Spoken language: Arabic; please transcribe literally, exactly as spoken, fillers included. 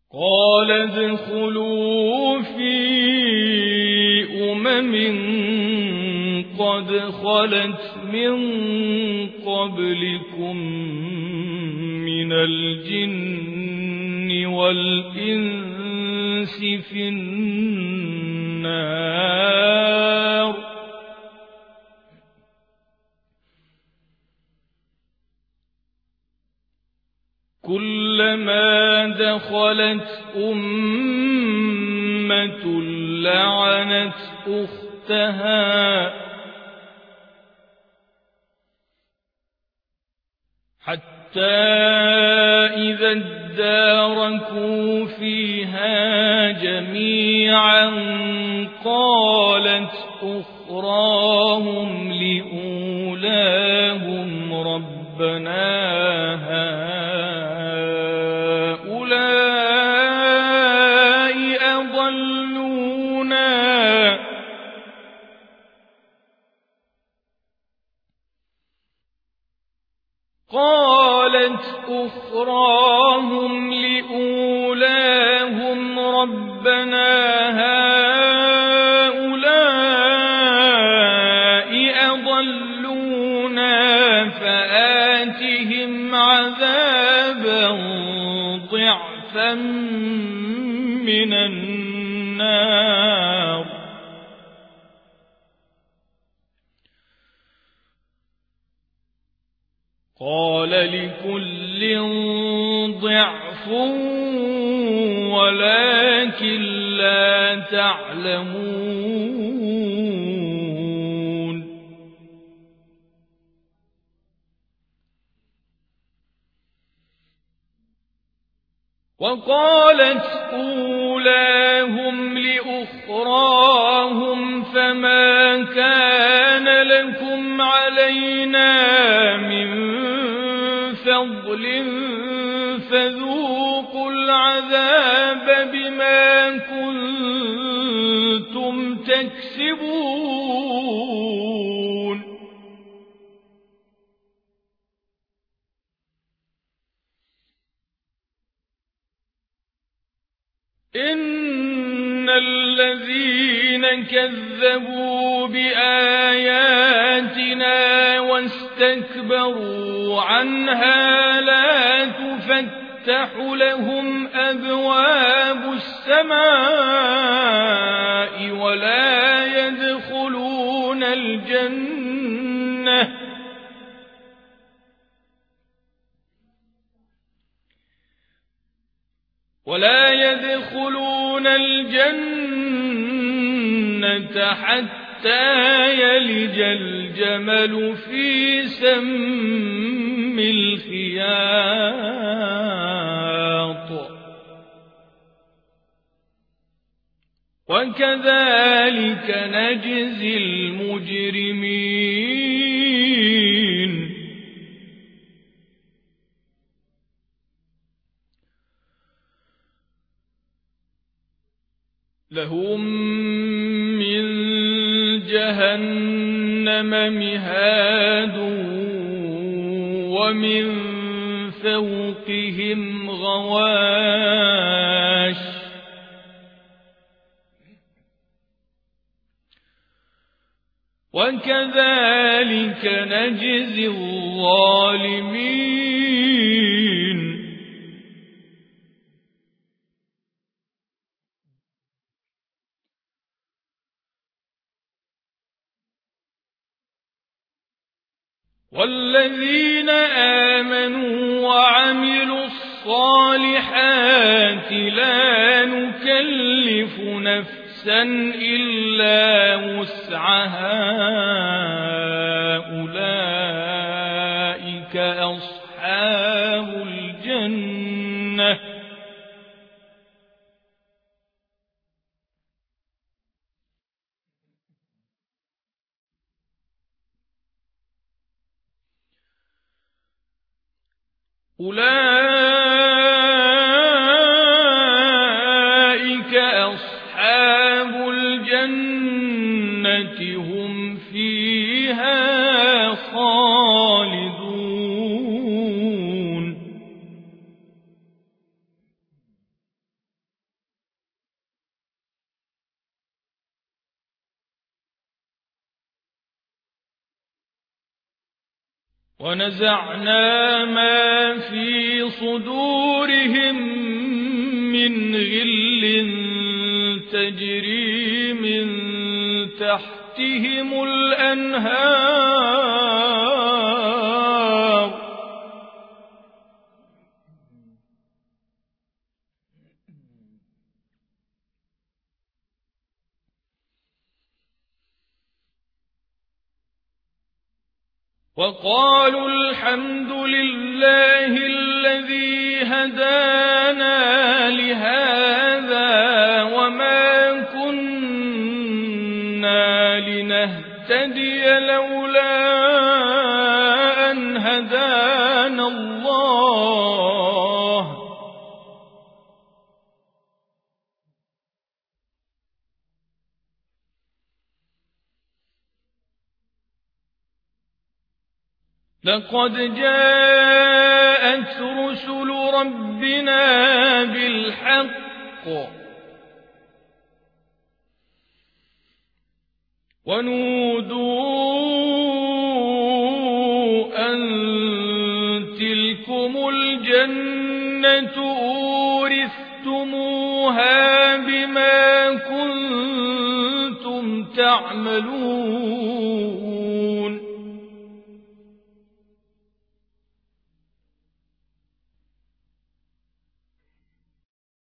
قال ادخلوا في أمم قد خلت من قبلكم من الجن والإنس في النار كلما دخلت أمة لعنت أختها حتى إذا اداركوا فيها جميعا قالت أخراهم لأولاهم ربنا هؤلاء أضلونا قالت أخراهم لأولاهم ربنا هؤلاء أضلونا فآتهم عذابا ضعفا من النار قال لكل ضعف ولكن لا تعلمون وقالت أولاهم لأخراهم فما كان لكم علينا من فضل فذوقوا العذاب بما كنتم تكسبون إن الذين كذبوا بآياتنا واستكبروا عنها لا تفتح لهم أبواب السماء ولا يدخلون الجنة ولا يدخلون الجنة حتى يلج الجمل في سم الخياط وكذلك نجزي المجرمين لهم من جهنم مهاد ومن فوقهم غواش وكذلك نجزي الظالمين والذين آمنوا وعملوا الصالحات لا نكلف نفسا إلا وسعها أولئك أصحاب الجنة أولئك أصحاب الجنة هم فيها خالدون ونزعنا ما في صدورهم من غل تجري من تحتهم الأنهار وقالوا الحمد لله الذي هدانا لهذا وما كنا لنهتدي لولا أن هدانا الله لقد جاءت رسل ربنا بالحق ونودوا أن تلكم الجنة أورثتموها بما كنتم تعملون